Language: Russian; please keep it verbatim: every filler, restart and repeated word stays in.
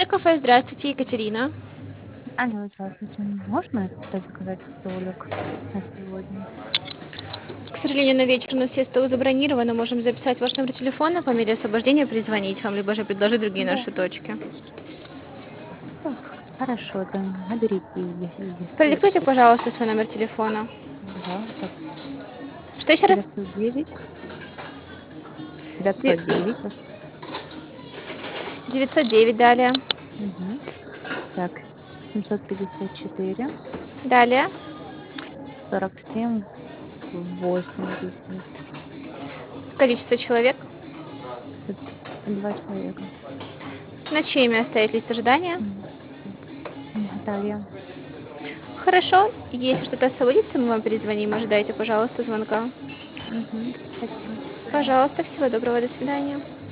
Вкусное кафе. Здравствуйте, Екатерина. Алло, здравствуйте. Можно это заказать столик на сегодня? К сожалению, на вечер у нас все столы забронированы. Можем записать ваш номер телефона, по мере освобождения перезвонить вам, либо же предложить другие Да. наши точки. Да, хорошо, да, наберите, если, если Продиктуйте, хотите. пожалуйста, свой номер телефона. Да, так, Что еще раз? девятьсот девять, Де- девятьсот девять, девятьсот девять далее. угу. Так, семьсот пятьдесят четыре, Далее. сорок семь, восемьдесят. Количество человек. Два человека. На чье имя оставить лист ожидания? М, Наталья. Хорошо. Если что-то освободится, мы вам перезвоним. Ожидайте, пожалуйста, звонка. Угу. Спасибо. Пожалуйста, всего доброго, до свидания.